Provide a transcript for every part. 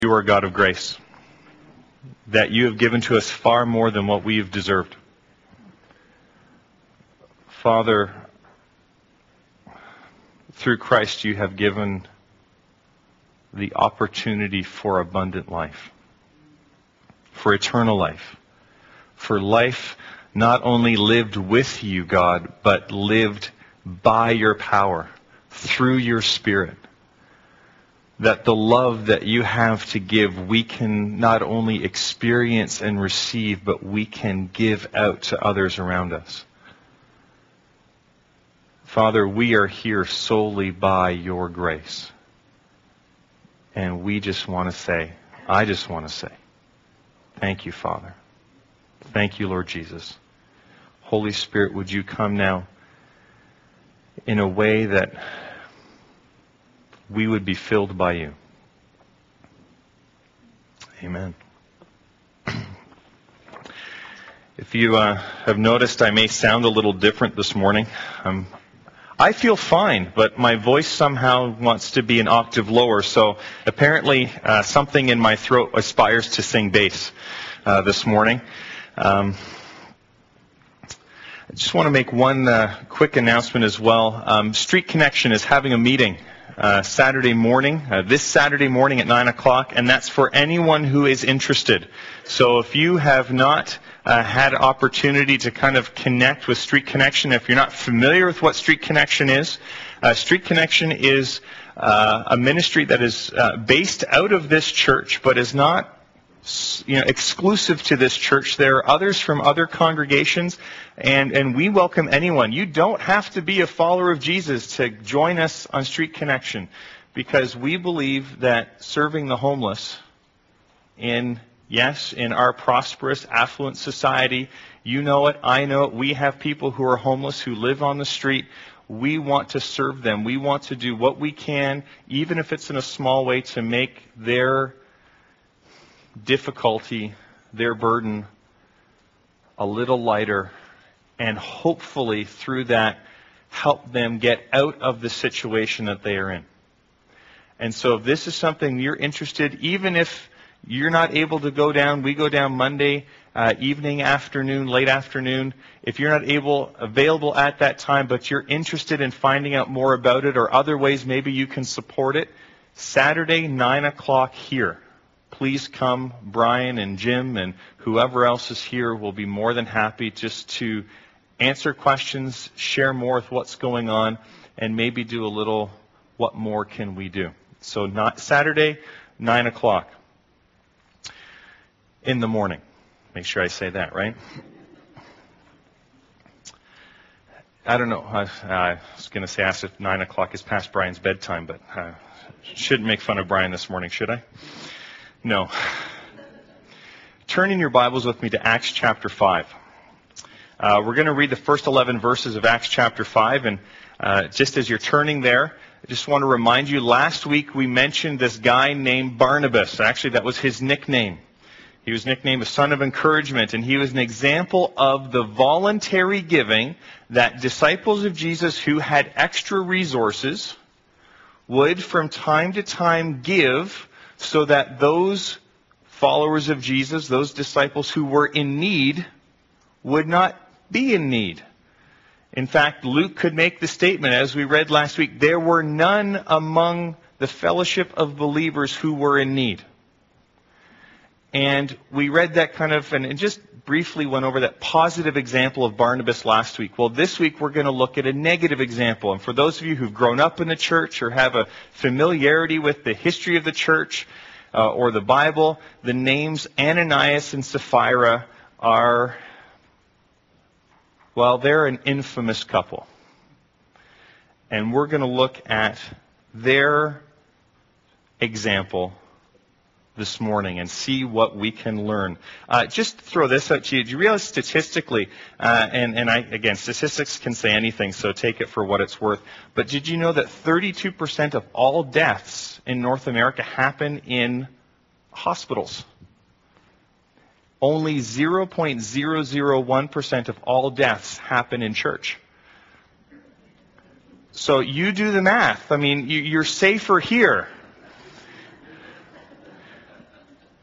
You are a God of grace, that you have given to us far more than what we have deserved. Father, through Christ you have given the opportunity for abundant life, for eternal life, for life not only lived with you, God, but lived by your power, through your Spirit. That the love that you have to give, we can not only experience and receive, but we can give out to others around us. Father, we are here solely by your grace. And we just want to say, I just want to say, thank you, Father. Thank you, Lord Jesus. Holy Spirit, would you come now in a way that we would be filled by you. Amen. If you have noticed, I may sound a little different this morning. I feel fine, but my voice somehow wants to be an octave lower, so apparently something in my throat aspires to sing bass this morning. I just want to make one quick announcement as well. Street Connection is having a meeting Saturday morning, this Saturday morning at 9 o'clock, and that's for anyone who is interested. So if you have not had opportunity to kind of connect with Street Connection, if you're not familiar with what Street Connection is a ministry that is based out of this church, but is not exclusive to this church. There are others from other congregations, and we welcome anyone. You don't have to be a follower of Jesus to join us on Street Connection, because we believe that serving the homeless in our prosperous, affluent society, you know it, I know it, we have people who are homeless who live on the street. We want to serve them. We want to do what we can, even if it's in a small way, to make their difficulty, their burden, a little lighter, and hopefully through that help them get out of the situation that they are in. And so if this is something you're interested, even if you're not able to go down, we go down Monday evening, afternoon, late afternoon. If you're not available at that time, but you're interested in finding out more about it or other ways maybe you can support it, Saturday, 9 o'clock here. Please come. Brian and Jim and whoever else is here will be more than happy just to answer questions, share more with what's going on, and maybe do a little what more can we do. So Saturday, 9 o'clock in the morning. Make sure I say that, right? I don't know. I was going to say ask if 9 o'clock is past Brian's bedtime, but I shouldn't make fun of Brian this morning, should I? No. Turn in your Bibles with me to Acts chapter 5. We're going to read the first 11 verses of Acts chapter 5. And just as you're turning there, I just want to remind you, last week we mentioned this guy named Barnabas. Actually, that was his nickname. He was nicknamed a son of encouragement, and he was an example of the voluntary giving that disciples of Jesus who had extra resources would from time to time give, so that those followers of Jesus, those disciples who were in need, would not be in need. In fact, Luke could make the statement, as we read last week, there were none among the fellowship of believers who were in need. And we read that and just briefly went over that positive example of Barnabas last week. Well, this week we're going to look at a negative example. And for those of you who've grown up in the church or have a familiarity with the history of the church or the Bible, the names Ananias and Sapphira are, they're an infamous couple. And we're going to look at their example this morning and see what we can learn. Just to throw this out to you, do you realize statistically, again, statistics can say anything, so take it for what it's worth, but did you know that 32% of all deaths in North America happen in hospitals? Only 0.001% of all deaths happen in church. So you do the math. I mean, you're safer here.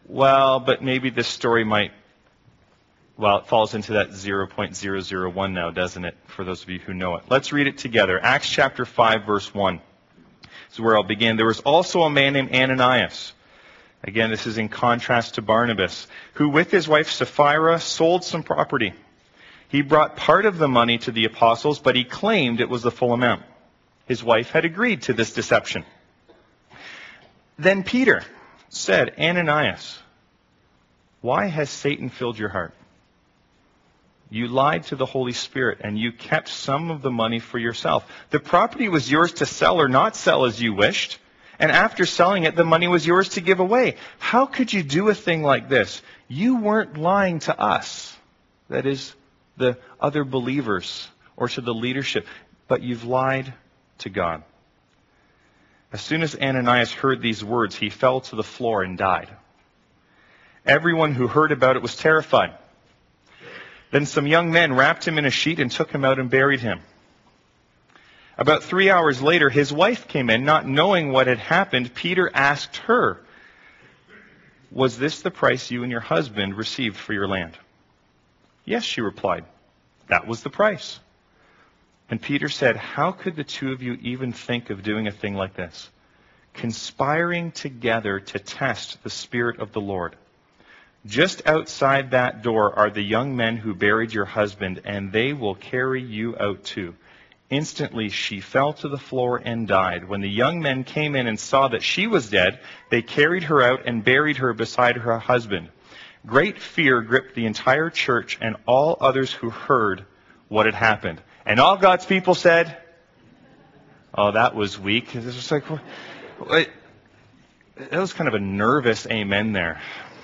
well, but maybe this story might, well, it falls into that 0.001 now, doesn't it, for those of you who know it. Let's read it together. Acts chapter 5, verse 1. This is where I'll begin. There was also a man named Ananias. Again, this is in contrast to Barnabas, who with his wife Sapphira sold some property. He brought part of the money to the apostles, but he claimed it was the full amount. His wife had agreed to this deception. Then Peter said, Ananias, why has Satan filled your heart? You lied to the Holy Spirit, and you kept some of the money for yourself. The property was yours to sell or not sell as you wished. And after selling it, the money was yours to give away. How could you do a thing like this? You weren't lying to us, that is, the other believers, or to the leadership, but you've lied to God. As soon as Ananias heard these words, he fell to the floor and died. Everyone who heard about it was terrified. Then some young men wrapped him in a sheet and took him out and buried him. About 3 hours later, his wife came in. Not knowing what had happened, Peter asked her, was this the price you and your husband received for your land? Yes, she replied. That was the price. And Peter said, how could the two of you even think of doing a thing like this? Conspiring together to test the Spirit of the Lord. Just outside that door are the young men who buried your husband, and they will carry you out too. Instantly she fell to the floor and died. When the young men came in and saw that she was dead, they carried her out and buried her beside her husband. Great fear gripped the entire church and all others who heard what had happened. And all God's people said, oh, that was weak. It was just like, that was kind of a nervous amen there.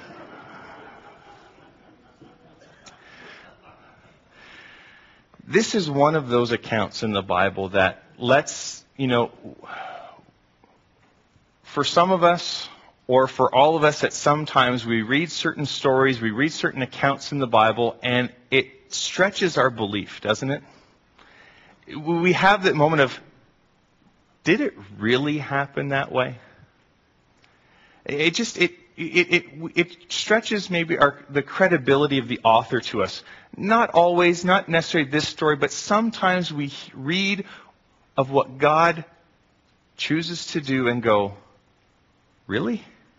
This is one of those accounts in the Bible that lets, for some of us, or for all of us at sometimes, we read certain stories, we read certain accounts in the Bible, and it stretches our belief, doesn't it? We have that moment of, did it really happen that way? It stretches maybe the credibility of the author to us. Not always, not necessarily this story, but sometimes we read of what God chooses to do and go, really?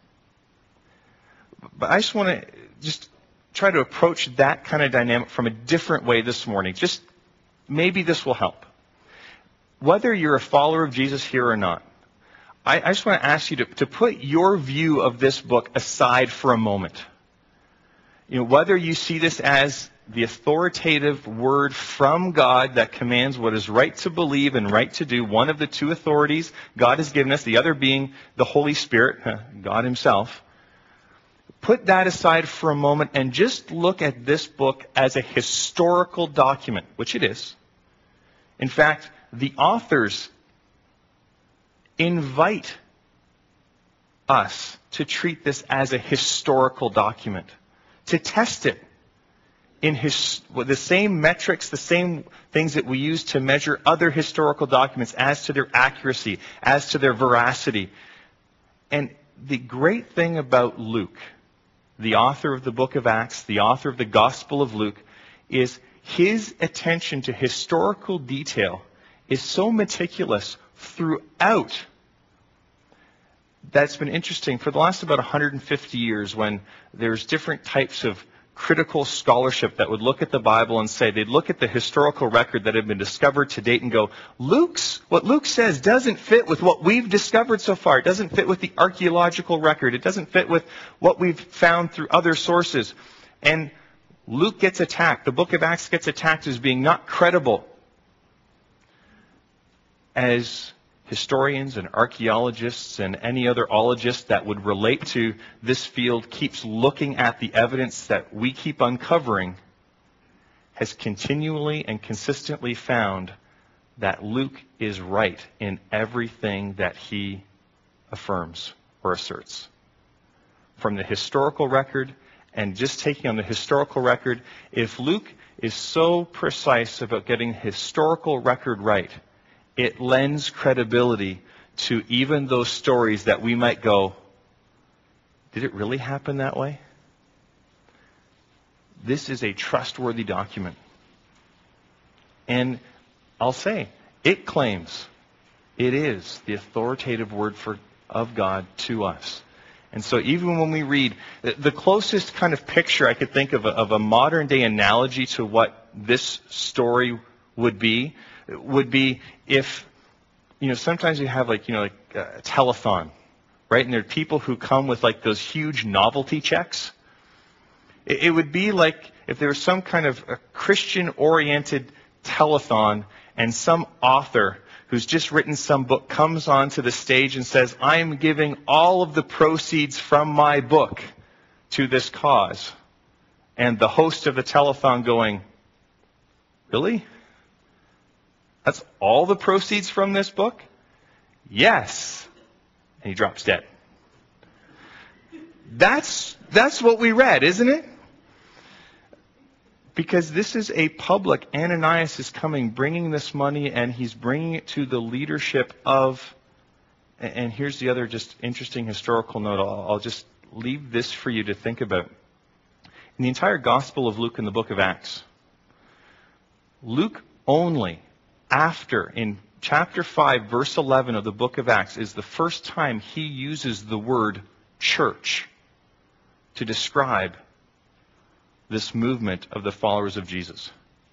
But I just want to try to approach that kind of dynamic from a different way this morning. Just maybe this will help. Whether you're a follower of Jesus here or not, I just want to ask you to put your view of this book aside for a moment. Whether you see this as the authoritative word from God that commands what is right to believe and right to do, one of the two authorities God has given us, the other being the Holy Spirit, God Himself. Put that aside for a moment and just look at this book as a historical document, which it is. In fact, the authors invite us to treat this as a historical document, to test it in the same metrics, the same things that we use to measure other historical documents as to their accuracy, as to their veracity. And the great thing about Luke, the author of the book of Acts, the author of the Gospel of Luke, is his attention to historical detail is so meticulous throughout. That's been interesting for the last about 150 years, when there's different types of critical scholarship that would look at the Bible and say, they'd look at the historical record that had been discovered to date and go, what Luke says doesn't fit with what we've discovered so far. It doesn't fit with the archaeological record. It doesn't fit with what we've found through other sources. And Luke gets attacked. The book of Acts gets attacked as being not credible. As historians and archaeologists and any other ologist that would relate to this field keeps looking at the evidence that we keep uncovering, has continually and consistently found that Luke is right in everything that he affirms or asserts. From the historical record, and just taking on the historical record, if Luke is so precise about getting the historical record right, it lends credibility to even those stories that we might go, Did it really happen that way? This is a trustworthy document. And I'll say, it claims it is the authoritative word of God to us. And so even when we read, the closest kind of picture I could think of a modern day analogy to what this story would be if, sometimes you have a telethon, right? And there are people who come with those huge novelty checks. It would be like if there was some kind of a Christian-oriented telethon and some author who's just written some book comes onto the stage and says, I am giving all of the proceeds from my book to this cause. And the host of the telethon going, really? That's all the proceeds from this book? Yes. And he drops dead. That's what we read, isn't it? Because this is a public, Ananias is coming, bringing this money, and he's bringing it to the leadership of, and here's the other just interesting historical note, I'll just leave this for you to think about. In the entire Gospel of Luke and the book of Acts, Luke only, in chapter 5, verse 11 of the book of Acts, is the first time he uses the word church to describe this movement of the followers of Jesus.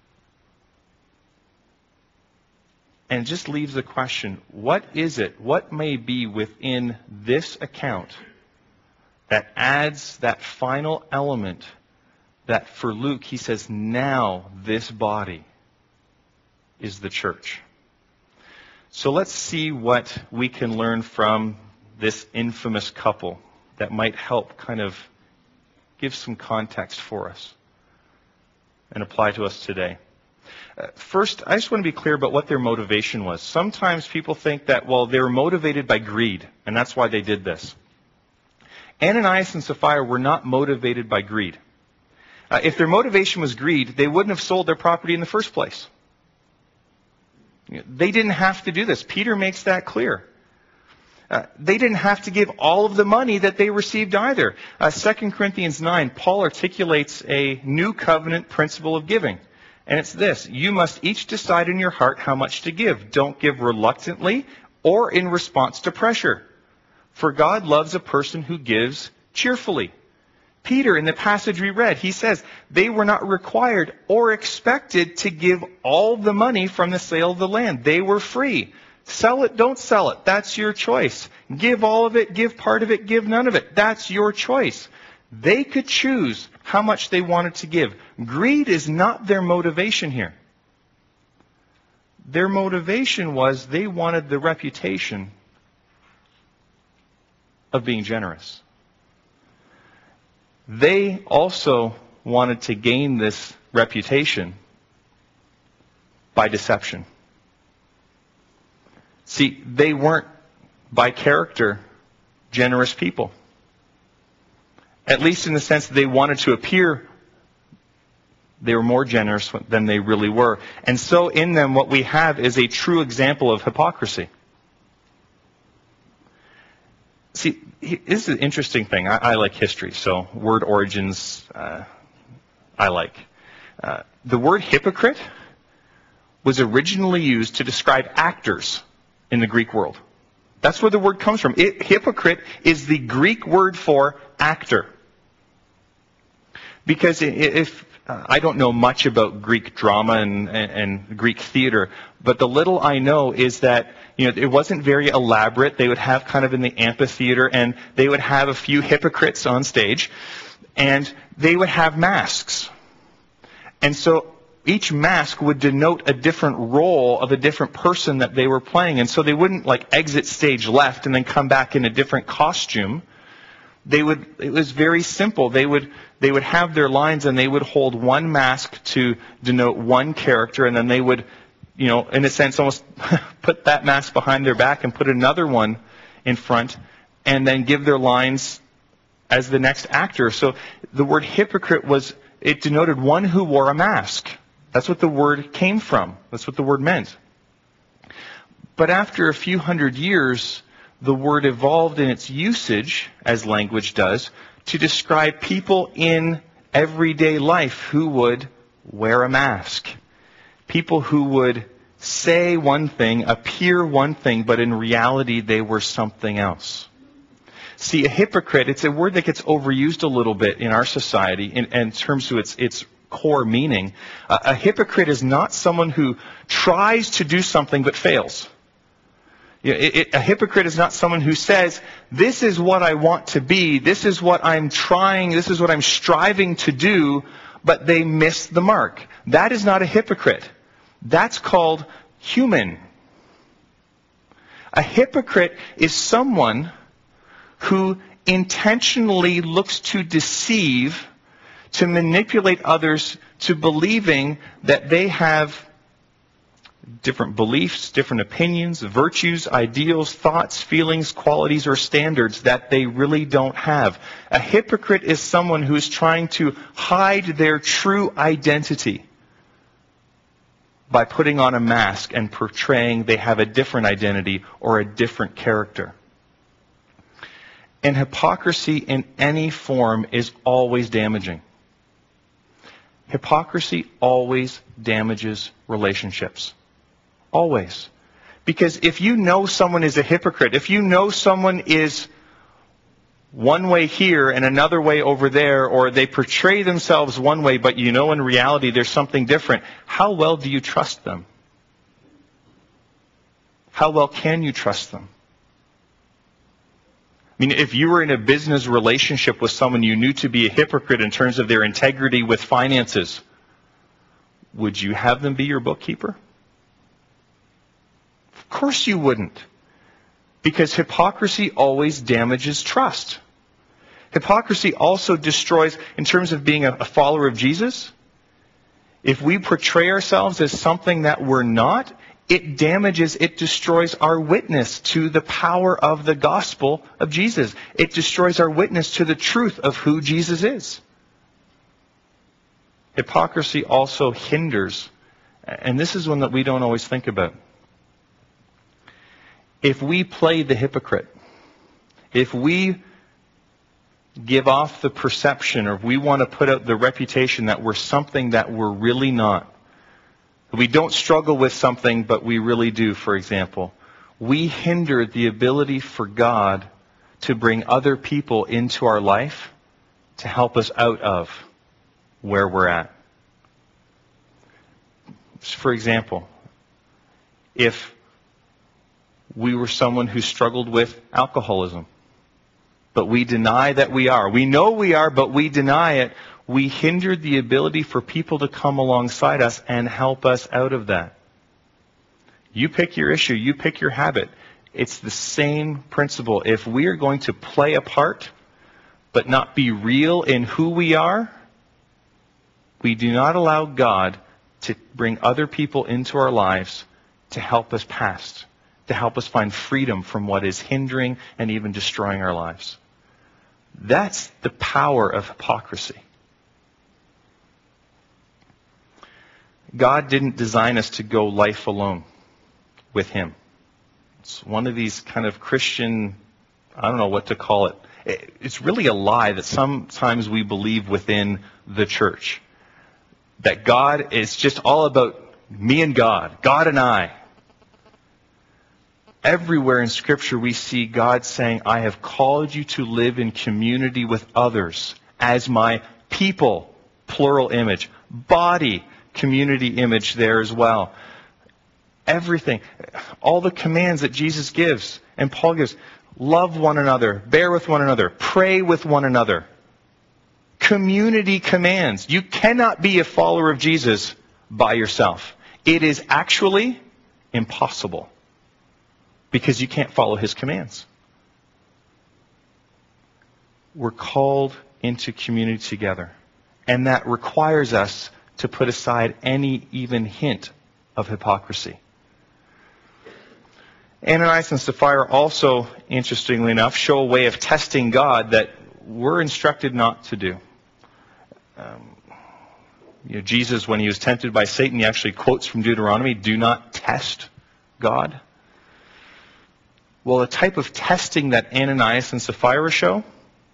And it just leaves the question, what may be within this account that adds that final element that for Luke, he says, now this body is the church. So let's see what we can learn from this infamous couple that might help kind of give some context for us and apply to us today. First, I just want to be clear about what their motivation was. Sometimes people think that, they were motivated by greed, and that's why they did this. Ananias and Sapphira were not motivated by greed. If their motivation was greed, they wouldn't have sold their property in the first place. They didn't have to do this. Peter makes that clear. They didn't have to give all of the money that they received either. 2 Corinthians 9, Paul articulates a new covenant principle of giving. And it's this: you must each decide in your heart how much to give. Don't give reluctantly or in response to pressure. For God loves a person who gives cheerfully. Peter, in the passage we read, he says they were not required or expected to give all the money from the sale of the land. They were free. Sell it, don't sell it. That's your choice. Give all of it, give part of it, give none of it. That's your choice. They could choose how much they wanted to give. Greed is not their motivation here. Their motivation was they wanted the reputation of being generous. They also wanted to gain this reputation by deception. See, they weren't, by character, generous people. At least in the sense that they wanted to appear they were more generous than they really were. And so in them, what we have is a true example of hypocrisy. See, this is an interesting thing. I like history, so word origins I like. The word hypocrite was originally used to describe actors in the Greek world. That's where the word comes from. Hypocrite is the Greek word for actor. Because if I don't know much about Greek drama and Greek theater, but the little I know is that it wasn't very elaborate. They would have kind of in the amphitheater, and they would have a few hypocrites on stage, and they would have masks. And so each mask would denote a different role of a different person that they were playing. And so they wouldn't exit stage left and then come back in a different costume. It was very simple. They would have their lines, and they would hold one mask to denote one character, and then they would, in a sense, almost put that mask behind their back and put another one in front, and then give their lines as the next actor. So the word hypocrite it denoted one who wore a mask. That's what the word came from. That's what the word meant. But after a few hundred years, the word evolved in its usage, as language does, to describe people in everyday life who would wear a mask. People who would say one thing, appear one thing, but in reality they were something else. See, a hypocrite, it's a word that gets overused a little bit in our society in terms of its core meaning. A hypocrite is not someone who tries to do something but fails. A hypocrite is not someone who says, this is what I want to be, this is what I'm trying, this is what I'm striving to do, but they miss the mark. That is not a hypocrite. That's called human. A hypocrite is someone who intentionally looks to deceive, to manipulate others to believing that they have different beliefs, different opinions, virtues, ideals, thoughts, feelings, qualities, or standards that they really don't have. A hypocrite is someone who is trying to hide their true identity by putting on a mask and portraying they have a different identity or a different character. And hypocrisy in any form is always damaging. Hypocrisy always damages relationships. Always. Because if you know someone is a hypocrite, if you know someone is one way here and another way over there, or they portray themselves one way, but you know in reality there's something different, how well do you trust them? How well can you trust them? I mean, if you were in a business relationship with someone you knew to be a hypocrite in terms of their integrity with finances, would you have them be your bookkeeper? Of course you wouldn't. Because hypocrisy always damages trust. Hypocrisy also destroys, in terms of being a follower of Jesus, if we portray ourselves as something that we're not, it damages, it destroys our witness to the power of the gospel of Jesus. It destroys our witness to the truth of who Jesus is. Hypocrisy also hinders, and this is one that we don't always think about. If we play the hypocrite, if we give off the perception, or if we want to put out the reputation that we're something that we're really not, we don't struggle with something, but we really do, for example, we hinder the ability for God to bring other people into our life to help us out of where we're at. For example, if we were someone who struggled with alcoholism, but we deny that we are. We know we are, but we deny it. We hindered the ability for people to come alongside us and help us out of that. You pick your issue, you pick your habit. It's the same principle. If we are going to play a part, but not be real in who we are, we do not allow God to bring other people into our lives to help us past, to help us find freedom from what is hindering and even destroying our lives. That's the power of hypocrisy. God didn't design us to go life alone with Him. It's one of these kind of Christian, I don't know what to call it. It's really a lie that sometimes we believe within the church. That God is just all about me and God, God and I. Everywhere in Scripture we see God saying, I have called you to live in community with others as my people, plural image, body, community image there as well. Everything, all the commands that Jesus gives and Paul gives, love one another, bear with one another, pray with one another. Community commands. You cannot be a follower of Jesus by yourself. It is actually impossible because you can't follow His commands. We're called into community together, and that requires us to put aside any even hint of hypocrisy. Ananias and Sapphira also, interestingly enough, show a way of testing God that we're instructed not to do. Jesus, when he was tempted by Satan, he actually quotes from Deuteronomy, do not test God. Well, the type of testing that Ananias and Sapphira show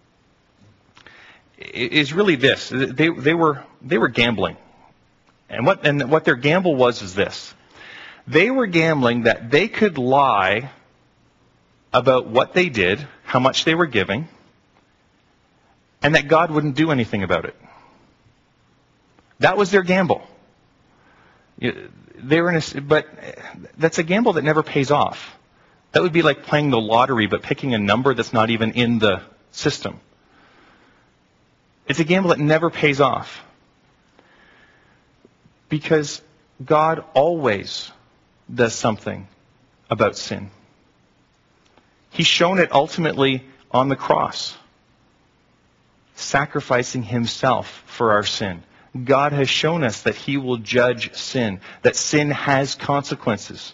is really this. They were gambling. And what their gamble was is this. They were gambling that they could lie about what they did, how much they were giving, and that God wouldn't do anything about it. That was their gamble. But that's a gamble that never pays off. That would be like playing the lottery but picking a number that's not even in the system. It's a gamble that never pays off. Because God always does something about sin. He's shown it ultimately on the cross, sacrificing himself for our sin. God has shown us that he will judge sin, that sin has consequences.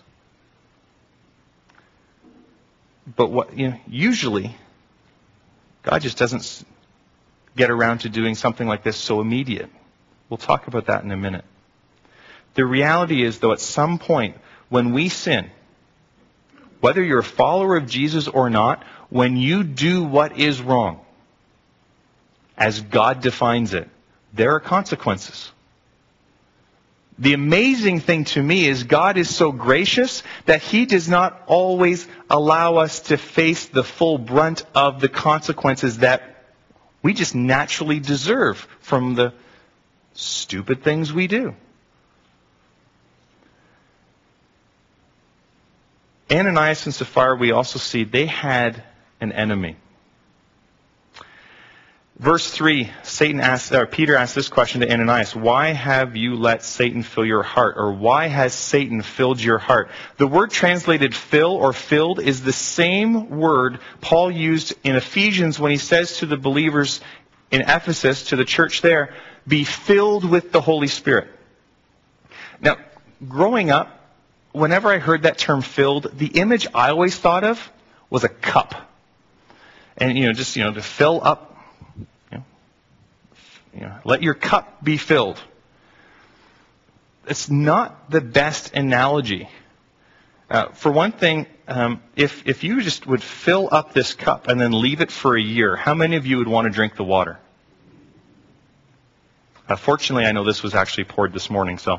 But usually, God just doesn't get around to doing something like this so immediate. We'll talk about that in a minute. The reality is, though, at some point, when we sin, whether you're a follower of Jesus or not, when you do what is wrong, as God defines it, there are consequences. The amazing thing to me is God is so gracious that he does not always allow us to face the full brunt of the consequences that we just naturally deserve from the stupid things we do. Ananias and Sapphira, we also see they had an enemy. Verse 3, Peter asks this question to Ananias, why have you let Satan fill your heart? Or why has Satan filled your heart? The word translated fill or filled is the same word Paul used in Ephesians when he says to the believers in Ephesus, to the church there, be filled with the Holy Spirit. Now, growing up, whenever I heard that term filled, the image I always thought of was a cup. And, to fill up, let your cup be filled. It's not the best analogy. For one thing, if you just would fill up this cup and then leave it for a year, how many of you would want to drink the water? Fortunately, I know this was actually poured this morning, so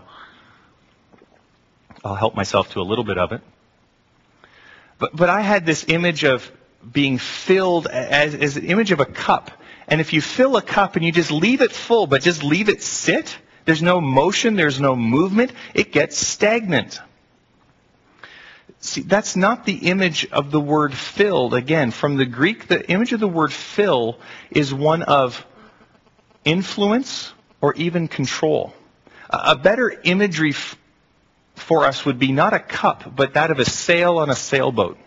I'll help myself to a little bit of it. But I had this image of being filled as an image of a cup. And if you fill a cup and you just leave it full, but just leave it sit, there's no motion, there's no movement, it gets stagnant. See, that's not the image of the word filled. Again, from the Greek, the image of the word fill is one of influence or even control. A better imagery for us would be not a cup, but that of a sail on a sailboat.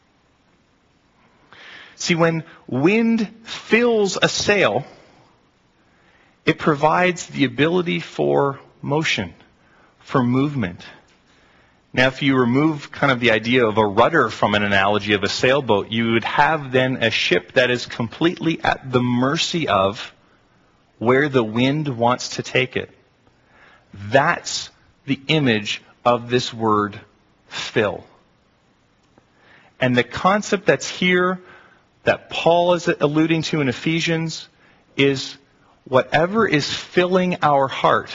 See, when wind fills a sail, it provides the ability for motion, for movement. Now, if you remove kind of the idea of a rudder from an analogy of a sailboat, you would have then a ship that is completely at the mercy of where the wind wants to take it. That's the image of this word fill. And the concept that's here that Paul is alluding to in Ephesians is whatever is filling our heart,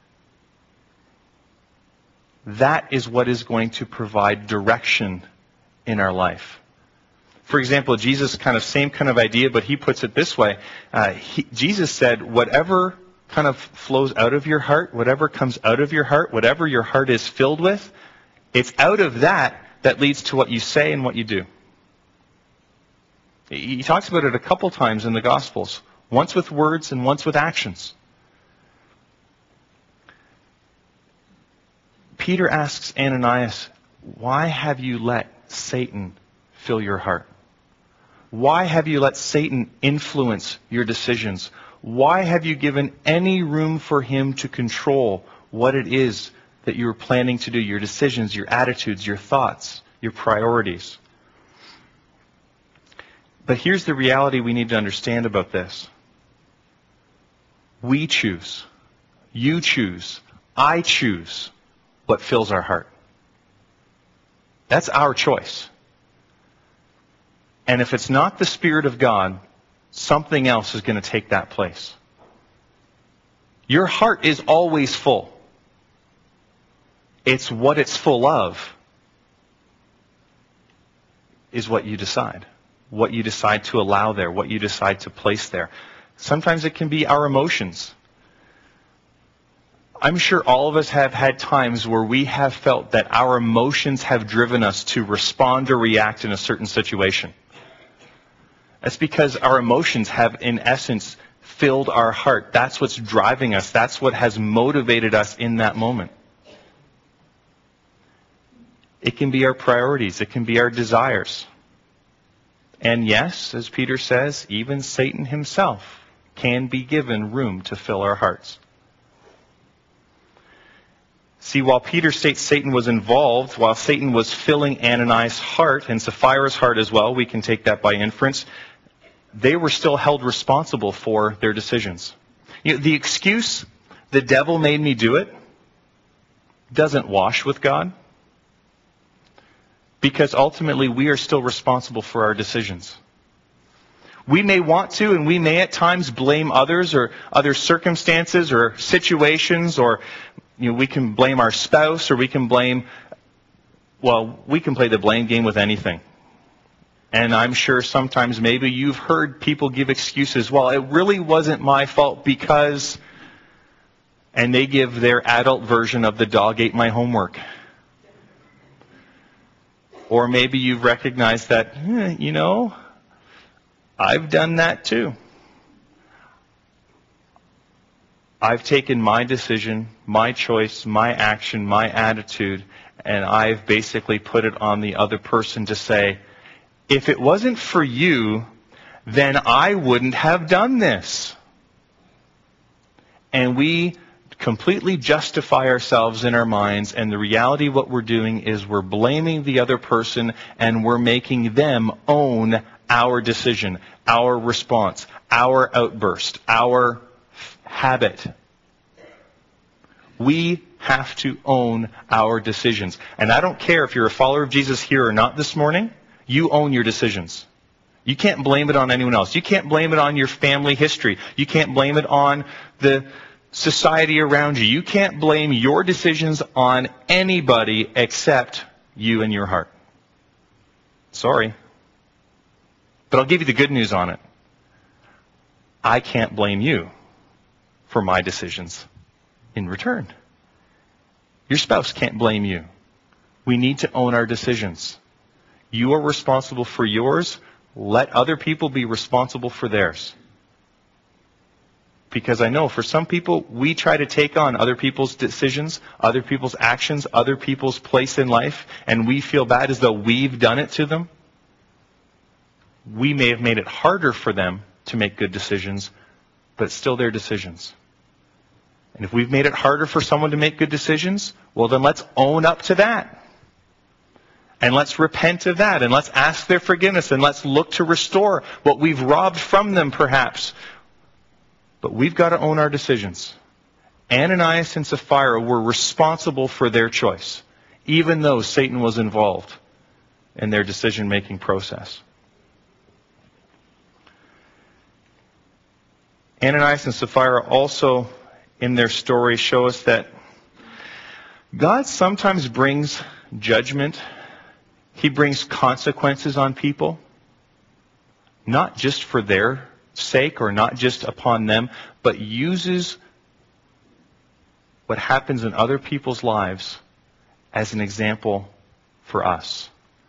that is what is going to provide direction in our life. For example, Jesus, same kind of idea, but he puts it this way. Jesus said, whatever kind of flows out of your heart, whatever comes out of your heart, whatever your heart is filled with, it's out of that leads to what you say and what you do. He talks about it a couple times in the Gospels, once with words and once with actions. Peter asks Ananias, why have you let Satan fill your heart? Why have you let Satan influence your decisions? Why have you given any room for him to control what it is that you're planning to do, your decisions, your attitudes, your thoughts, your priorities? But here's the reality we need to understand about this. We choose. You choose. I choose what fills our heart. That's our choice. And if it's not the Spirit of God, something else is going to take that place. Your heart is always full. It's what it's full of is what you decide. What you decide to allow there, what you decide to place there. Sometimes it can be our emotions. I'm sure all of us have had times where we have felt that our emotions have driven us to respond or react in a certain situation. That's because our emotions have, in essence, filled our heart. That's what's driving us. That's what has motivated us in that moment. It can be our priorities. It can be our desires. And yes, as Peter says, even Satan himself can be given room to fill our hearts. See, while Peter states Satan was involved, while Satan was filling Ananias' heart and Sapphira's heart as well, we can take that by inference, they were still held responsible for their decisions. You know, the excuse, the devil made me do it, doesn't wash with God. Because ultimately we are still responsible for our decisions. We may want to, and we may at times blame others or other circumstances or situations, or we can blame our spouse, or we can blame, we can play the blame game with anything. And I'm sure sometimes maybe you've heard people give excuses. Well, it really wasn't my fault because, and they give their adult version of the dog ate my homework. Or maybe you've recognized that, I've done that too. I've taken my decision, my choice, my action, my attitude, and I've basically put it on the other person to say, if it wasn't for you, then I wouldn't have done this. And we completely justify ourselves in our minds, and the reality of what we're doing is we're blaming the other person and we're making them own our decision, our response, our outburst, our habit. We have to own our decisions. And I don't care if you're a follower of Jesus here or not this morning, you own your decisions. You can't blame it on anyone else. You can't blame it on your family history. You can't blame it on the society around you. You can't blame your decisions on anybody except you and your heart. Sorry. But I'll give you the good news on it. I can't blame you for my decisions in return. Your spouse can't blame you. We need to own our decisions. You are responsible for yours. Let other people be responsible for theirs. Because I know for some people, we try to take on other people's decisions, other people's actions, other people's place in life, and we feel bad as though we've done it to them. We may have made it harder for them to make good decisions, but it's still their decisions. And if we've made it harder for someone to make good decisions, well then let's own up to that. And let's repent of that, and let's ask their forgiveness, and let's look to restore what we've robbed from them perhaps. But we've got to own our decisions. Ananias and Sapphira were responsible for their choice, even though Satan was involved in their decision-making process. Ananias and Sapphira also, in their story, show us that God sometimes brings judgment. He brings consequences on people, not just for their sake or not just upon them, but uses what happens in other people's lives as an example for us.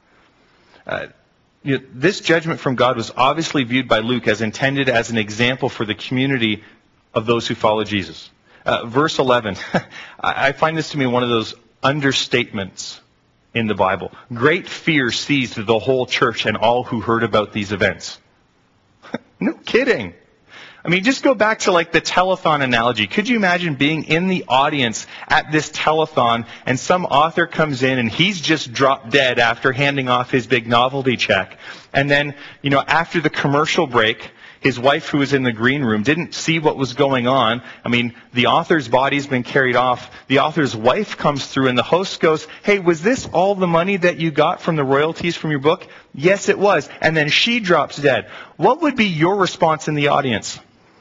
This judgment from God was obviously viewed by Luke as intended as an example for the community of those who follow Jesus. Verse 11, I find this to be one of those understatements in the Bible. Great fear seized the whole church and all who heard about these events. No kidding. I mean, just go back to like the telethon analogy. Could you imagine being in the audience at this telethon and some author comes in and he's just dropped dead after handing off his big novelty check. And then, after the commercial break, his wife, who was in the green room, didn't see what was going on. I mean, the author's body's been carried off. The author's wife comes through, and the host goes, "Hey, was this all the money that you got from the royalties from your book?" "Yes, it was." And then she drops dead. What would be your response in the audience?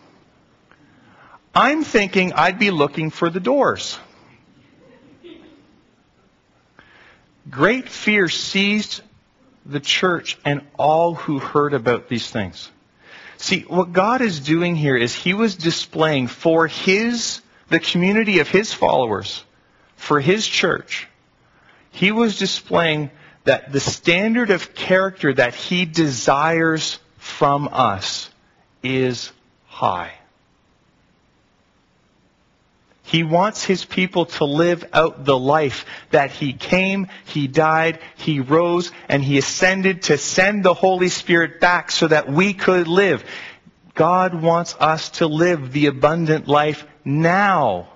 I'm thinking I'd be looking for the Doors. Great fear seized the church and all who heard about these things. See, what God is doing here is he was displaying for the community of his followers, for his church, he was displaying that the standard of character that he desires from us is high. He wants his people to live out the life that he came, he died, he rose, and he ascended to send the Holy Spirit back so that we could live. God wants us to live the abundant life now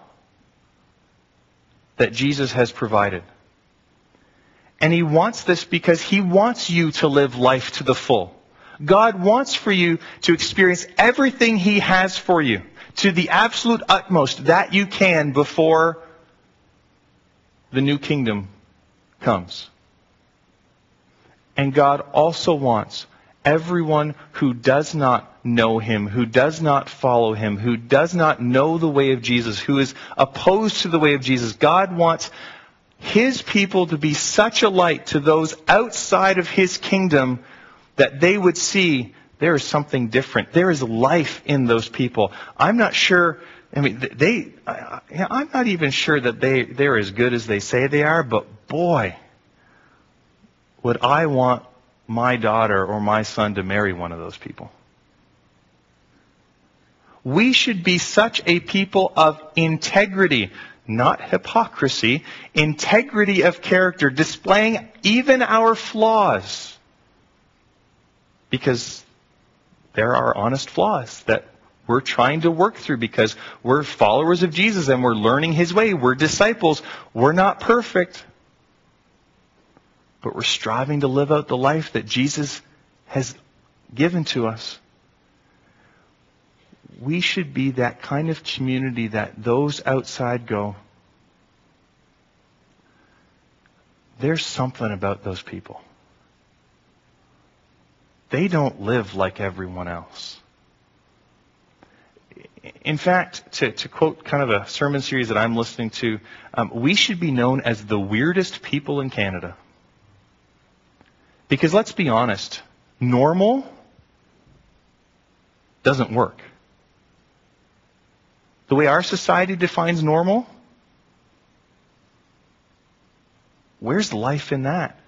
that Jesus has provided. And he wants this because he wants you to live life to the full. God wants for you to experience everything he has for you to the absolute utmost that you can before the new kingdom comes. And God also wants everyone who does not know him, who does not follow him, who does not know the way of Jesus, who is opposed to the way of Jesus. God wants his people to be such a light to those outside of his kingdom that they would see there is something different. There is life in those people. I'm not sure, I'm not even sure that they're as good as they say they are, but boy, would I want my daughter or my son to marry one of those people. We should be such a people of integrity, not hypocrisy, integrity of character, displaying even our flaws. Because there are honest flaws that we're trying to work through because we're followers of Jesus and we're learning his way. We're disciples. We're not perfect. But we're striving to live out the life that Jesus has given to us. We should be that kind of community that those outside go, there's something about those people. They don't live like everyone else. In fact, to quote kind of a sermon series that I'm listening to, we should be known as the weirdest people in Canada. Because let's be honest, normal doesn't work. The way our society defines normal, where's life in that?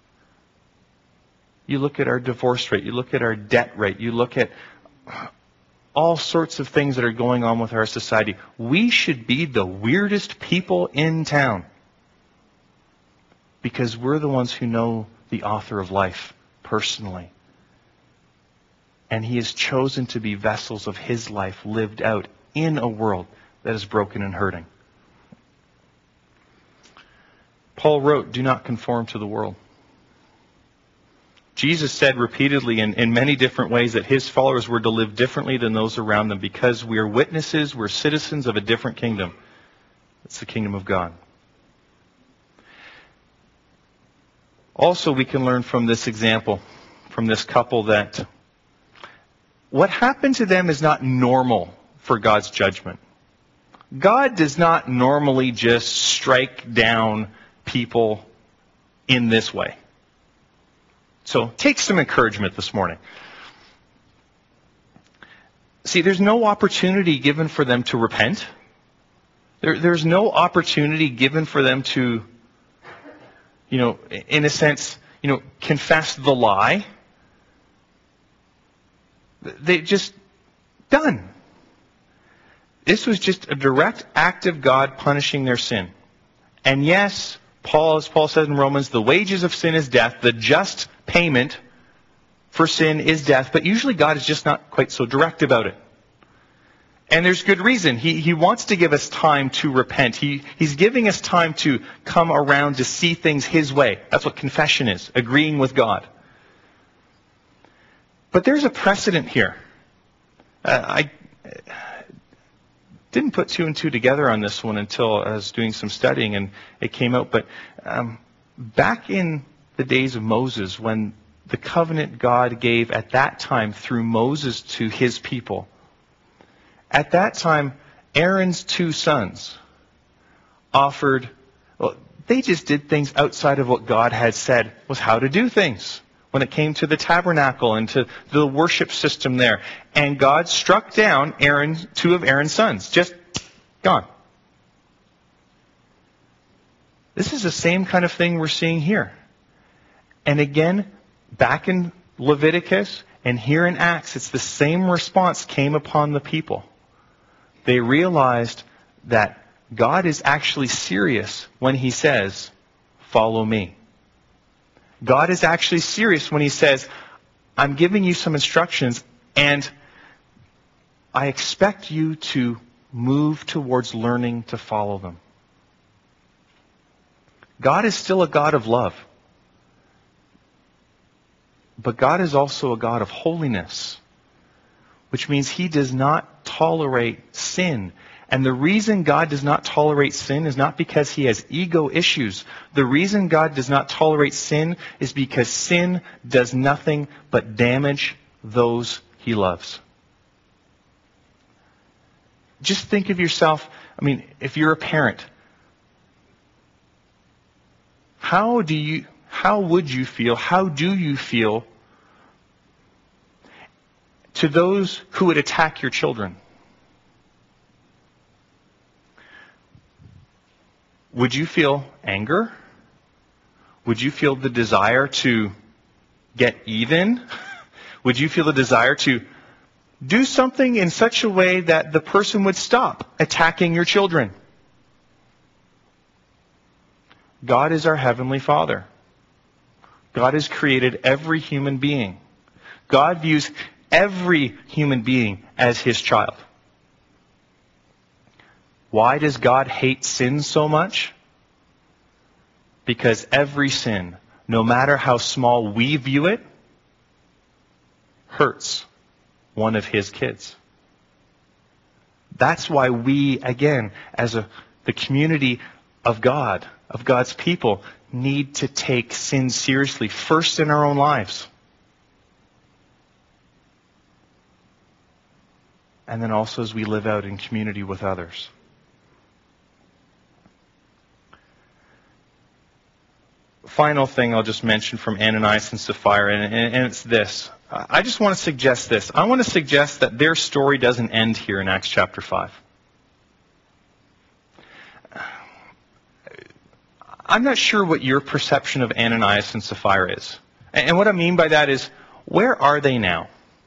You look at our divorce rate, you look at our debt rate, you look at all sorts of things that are going on with our society. We should be the weirdest people in town because we're the ones who know the author of life personally. And he has chosen to be vessels of his life lived out in a world that is broken and hurting. Paul wrote, "Do not conform to the world." Jesus said repeatedly in many different ways that his followers were to live differently than those around them because we are witnesses, we're citizens of a different kingdom. It's the kingdom of God. Also, we can learn from this example, from this couple, that what happened to them is not normal for God's judgment. God does not normally just strike down people in this way. So take some encouragement this morning. See, there's no opportunity given for them to repent. There's no opportunity given for them to, in a sense, confess the lie. They just done. This was just a direct act of God punishing their sin. And yes, as Paul says in Romans, the wages of sin is death. The just payment for sin is death. But usually God is just not quite so direct about it. And there's good reason. He wants to give us time to repent. He's giving us time to come around to see things his way. That's what confession is, agreeing with God. But there's a precedent here. I didn't put two and two together on this one until I was doing some studying and it came out. But back in the days of Moses, when the covenant God gave at that time through Moses to his people, at that time, Aaron's two sons offered, well, they just did things outside of what God had said was how to do things when it came to the tabernacle and to the worship system there. And God struck down two of Aaron's sons. Just gone. This is the same kind of thing we're seeing here. And again, back in Leviticus and here in Acts, it's the same response came upon the people. They realized that God is actually serious when he says, follow me. God is actually serious when he says, I'm giving you some instructions and I expect you to move towards learning to follow them. God is still a God of love. But God is also a God of holiness, which means he does not tolerate sin. And the reason God does not tolerate sin is not because he has ego issues. The reason God does not tolerate sin is because sin does nothing but damage those he loves. Just think of yourself, if you're a parent, how do you feel to those who would attack your children? Would you feel anger? Would you feel the desire to get even? Would you feel the desire to do something in such a way that the person would stop attacking your children? God is our Heavenly Father. God has created every human being. God views every human being as his child. Why does God hate sin so much? Because every sin, no matter how small we view it, hurts one of his kids. That's why we, again, as the community of God, of God's people, need to take sin seriously, first in our own lives. And then also as we live out in community with others. Final thing I'll just mention from Ananias and Sapphira, and it's this. I just want to suggest this. I want to suggest that their story doesn't end here in Acts chapter 5. I'm not sure what your perception of Ananias and Sapphira is. And what I mean by that is, where are they now?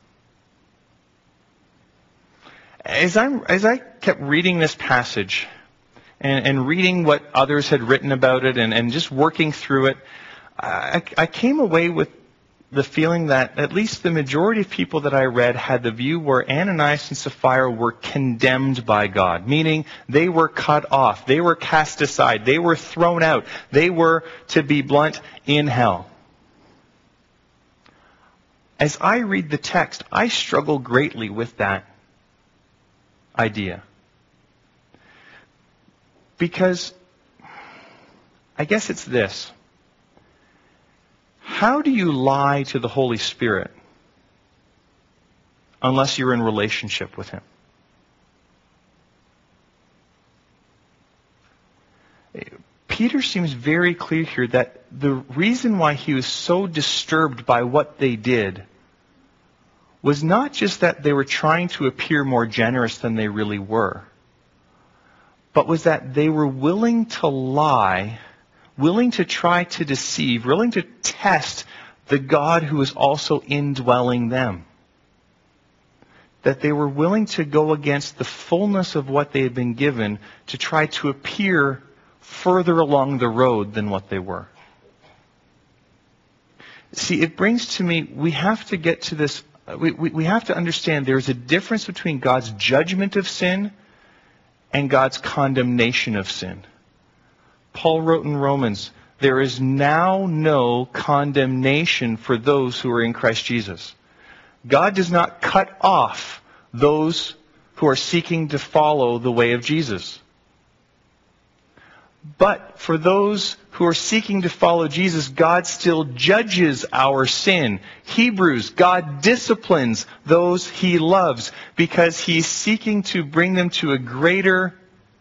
As I kept reading this passage and reading what others had written about it and just working through it, I came away with the feeling that at least the majority of people that I read had the view where Ananias and Sapphira were condemned by God, meaning they were cut off, they were cast aside, they were thrown out, they were, to be blunt, in hell. As I read the text, I struggle greatly with that idea. Because I guess it's this. How do you lie to the Holy Spirit unless you're in relationship with him? Peter seems very clear here that the reason why he was so disturbed by what they did was not just that they were trying to appear more generous than they really were, but was that they were willing to lie, willing to try to deceive, willing to test the God who is also indwelling them. That they were willing to go against the fullness of what they had been given to try to appear further along the road than what they were. See, it brings to me, we have to get to this, we have to understand there is a difference between God's judgment of sin and God's condemnation of sin. Paul wrote in Romans, there is now no condemnation for those who are in Christ Jesus. God does not cut off those who are seeking to follow the way of Jesus. But for those who are seeking to follow Jesus, God still judges our sin. Hebrews, God disciplines those He loves because He's seeking to bring them to a greater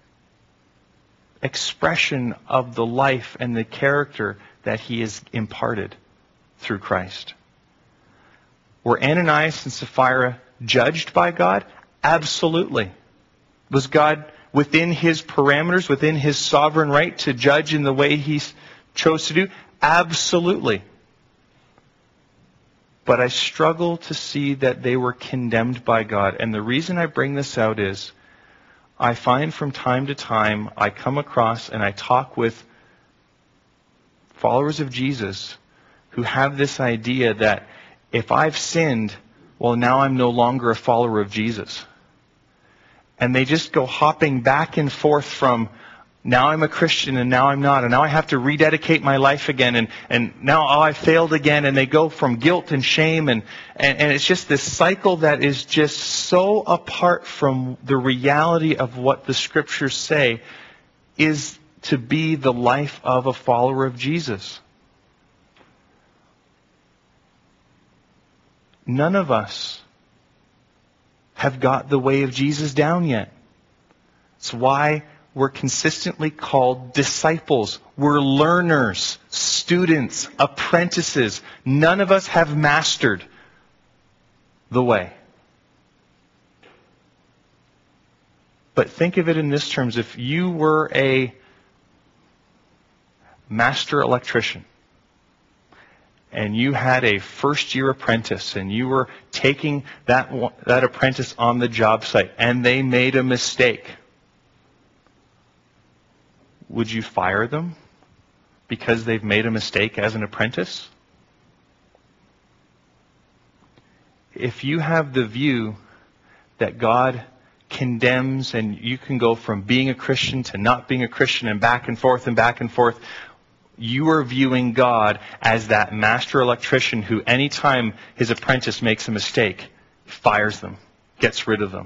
expression of the life and the character that He has imparted through Christ. Were Ananias and Sapphira judged by God? Absolutely. Was God within His parameters, within His sovereign right to judge in the way He chose to do? Absolutely. But I struggle to see that they were condemned by God. And the reason I bring this out is I find from time to time I come across and I talk with followers of Jesus who have this idea that if I've sinned, well, now I'm no longer a follower of Jesus. And they just go hopping back and forth from now I'm a Christian and now I'm not. And now I have to rededicate my life again. And now I failed again. And they go from guilt and shame. And it's just this cycle that is just so apart from the reality of what the Scriptures say is to be the life of a follower of Jesus. None of us have got the way of Jesus down yet. It's why we're consistently called disciples. We're learners, students, apprentices. None of us have mastered the way. But think of it in this terms. If you were a master electrician, and you had a first-year apprentice, and you were taking that apprentice on the job site, and they made a mistake, would you fire them because they've made a mistake as an apprentice? If you have the view that God condemns and you can go from being a Christian to not being a Christian and back and forth, you are viewing God as that master electrician who anytime his apprentice makes a mistake, fires them, gets rid of them.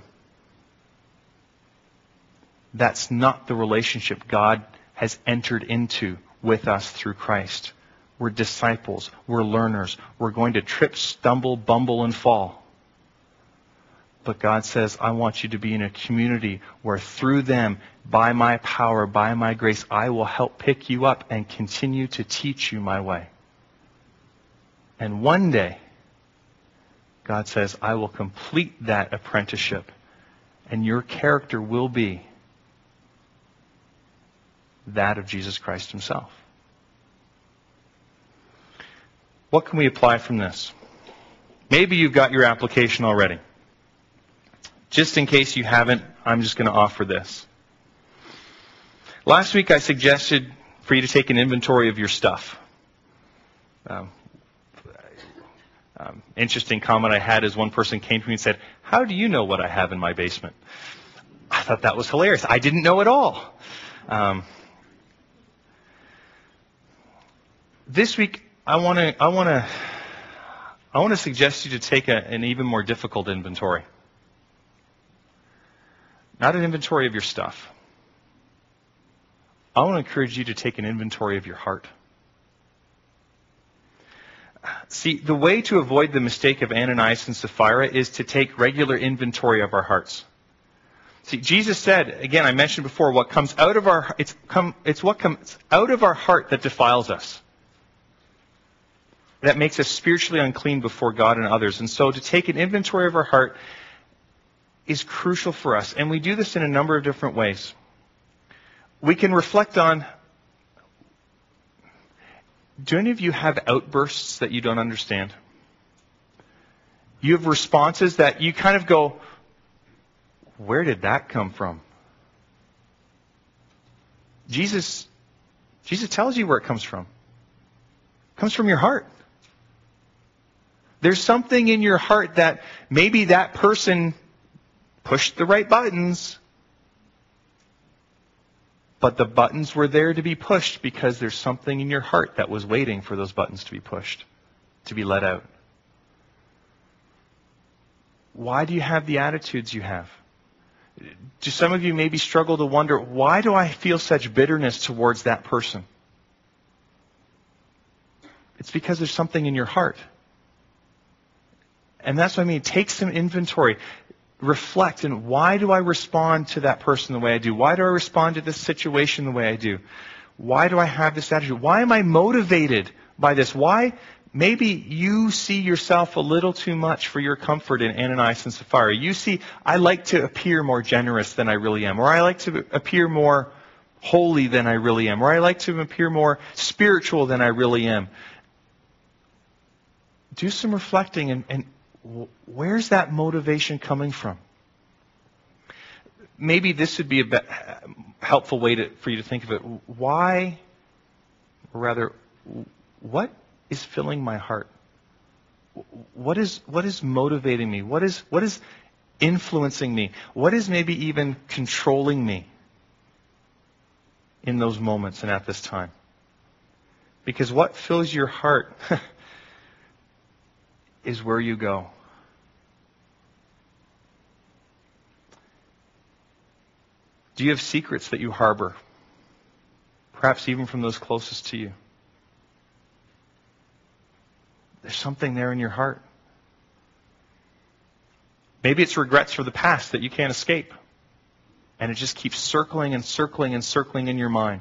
That's not the relationship God has entered into with us through Christ. We're disciples. We're learners. We're going to trip, stumble, bumble, and fall. But God says, I want you to be in a community where through them, by my power, by my grace, I will help pick you up and continue to teach you my way. And one day, God says, I will complete that apprenticeship, and your character will be that of Jesus Christ Himself. What can we apply from this? Maybe you've got your application already. Just in case you haven't, I'm just going to offer this. Last week I suggested for you to take an inventory of your stuff. Interesting comment I had is one person came to me and said, how do you know what I have in my basement? I thought that was hilarious. I didn't know at all. This week I want to suggest you to take an even more difficult inventory. Not an inventory of your stuff. I want to encourage you to take an inventory of your heart. See, the way to avoid the mistake of Ananias and Sapphira is to take regular inventory of our hearts. See, Jesus said, again, I mentioned before, what comes out of our it's what comes out of our heart that defiles us. That makes us spiritually unclean before God and others. And so to take an inventory of our heart is crucial for us. And we do this in a number of different ways. We can reflect on, do any of you have outbursts that you don't understand? You have responses that you kind of go, where did that come from? Jesus tells you where it comes from. It comes from your heart. There's something in your heart that maybe that person pushed the right buttons, but the buttons were there to be pushed because there's something in your heart that was waiting for those buttons to be pushed, to be let out. Why do you have the attitudes you have? Do some of you maybe struggle to wonder, why do I feel such bitterness towards that person? It's because there's something in your heart. And that's what I mean. Take some inventory. Reflect. And why do I respond to that person the way I do? Why do I respond to this situation the way I do? Why do I have this attitude? Why am I motivated by this? Why? Maybe you see yourself a little too much for your comfort in Ananias and Sapphira. You see, I like to appear more generous than I really am. Or I like to appear more holy than I really am. Or I like to appear more spiritual than I really am. Do some reflecting and where's that motivation coming from? Maybe this would be a helpful way for you to think of it. Why, or rather, what is filling my heart? What is motivating me? What is influencing me? What is maybe even controlling me in those moments and at this time? Because what fills your heart is where you go. Do you have secrets that you harbor? Perhaps even from those closest to you. There's something there in your heart. Maybe it's regrets for the past that you can't escape. And it just keeps circling and circling and circling in your mind.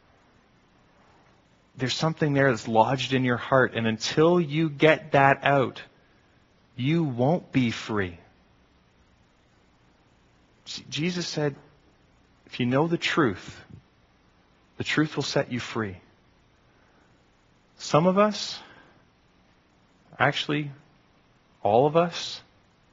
There's something there that's lodged in your heart. And until you get that out, you won't be free. Jesus said, if you know the truth will set you free. Some of us, actually, all of us,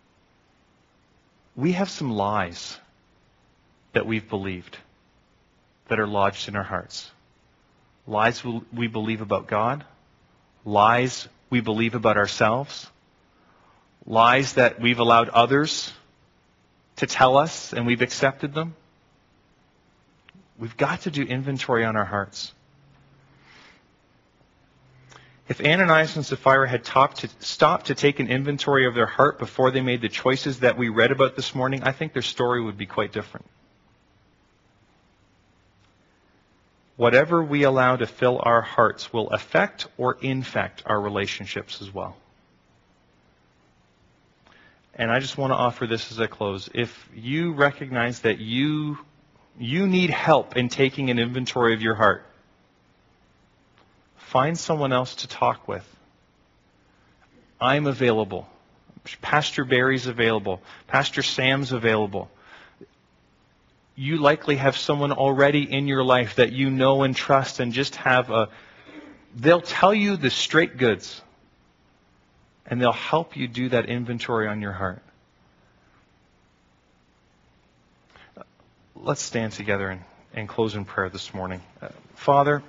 we have some lies that we've believed that are lodged in our hearts. Lies we believe about God. Lies we believe about ourselves. Lies that we've allowed others to tell us and we've accepted them. We've got to do inventory on our hearts. If Ananias and Sapphira had stopped to take an inventory of their heart before they made the choices that we read about this morning, I think their story would be quite different. Whatever we allow to fill our hearts will affect or infect our relationships as well. And I just want to offer this as I close. If you recognize that you need help in taking an inventory of your heart, find someone else to talk with. I'm available. Pastor Barry's available. Pastor Sam's available. You likely have someone already in your life that you know and trust and just they'll tell you the straight goods. And they'll help you do that inventory on your heart. Let's stand together and close in prayer this morning. Father,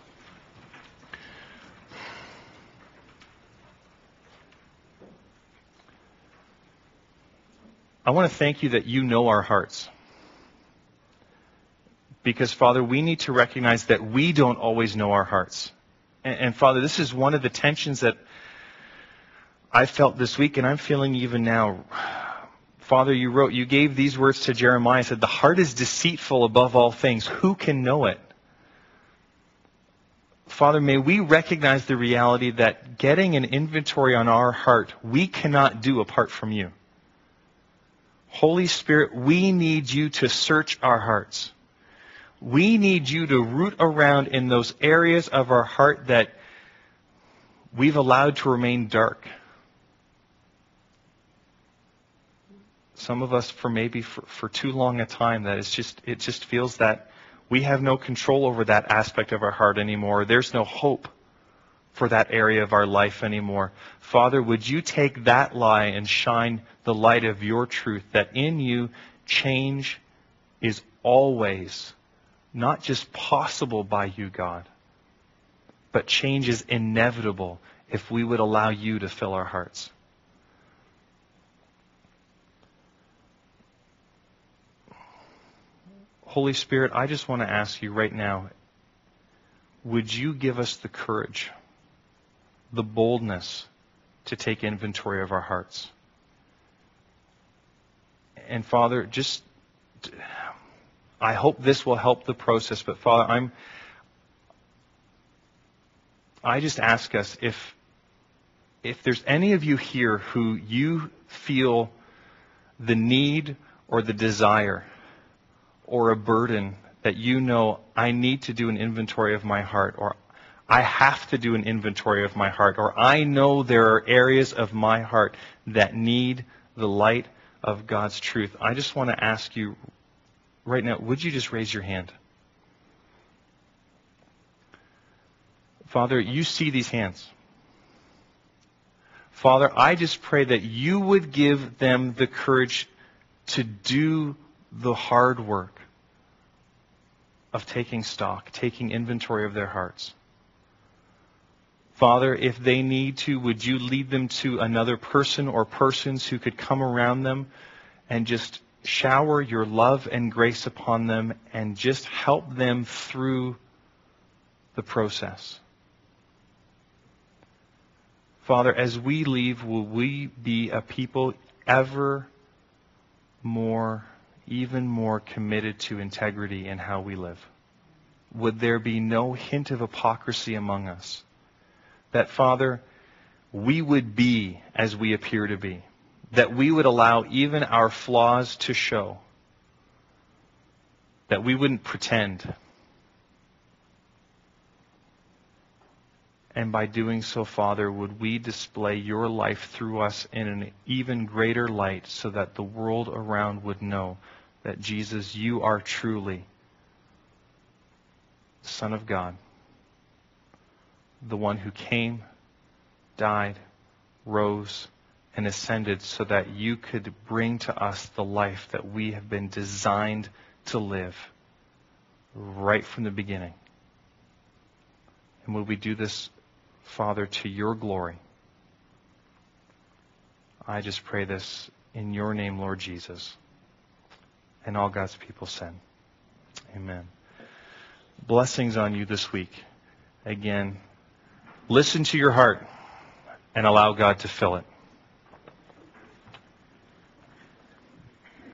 I want to thank you that you know our hearts. Because, Father, we need to recognize that we don't always know our hearts. And Father, this is one of the tensions that I felt this week, and I'm feeling even now. Father, you gave these words to Jeremiah, said, the heart is deceitful above all things. Who can know it? Father, may we recognize the reality that getting an inventory on our heart, we cannot do apart from you. Holy Spirit, we need you to search our hearts. We need you to root around in those areas of our heart that we've allowed to remain dark. Some of us for too long a time that it just feels that we have no control over that aspect of our heart anymore. There's no hope for that area of our life anymore. Father, would you take that lie and shine the light of your truth, that in you change is always not just possible by you, God, but change is inevitable if we would allow you to fill our hearts. Holy Spirit, I just want to ask you right now, would you give us the courage, the boldness to take inventory of our hearts? And Father, I hope this will help the process. But Father, I just ask us if there's any of you here who you feel the need or the desire or a burden that you know, I need to do an inventory of my heart, or I have to do an inventory of my heart, or I know there are areas of my heart that need the light of God's truth. I just want to ask you right now, would you just raise your hand? Father, you see these hands. Father, I just pray that you would give them the courage to do the hard work of taking stock, taking inventory of their hearts. Father, if they need to, would you lead them to another person or persons who could come around them and just shower your love and grace upon them and just help them through the process. Father, as we leave, will we be a people ever more, even more committed to integrity in how we live? Would there be no hint of hypocrisy among us? That, Father, we would be as we appear to be. That we would allow even our flaws to show. That we wouldn't pretend. And by doing so, Father, would we display your life through us in an even greater light so that the world around would know that, Jesus, you are truly the Son of God, the one who came, died, rose, and ascended so that you could bring to us the life that we have been designed to live right from the beginning. And would we do this, Father, to your glory? I just pray this in your name, Lord Jesus. And all God's people said, amen. Blessings on you this week. Again, listen to your heart and allow God to fill it.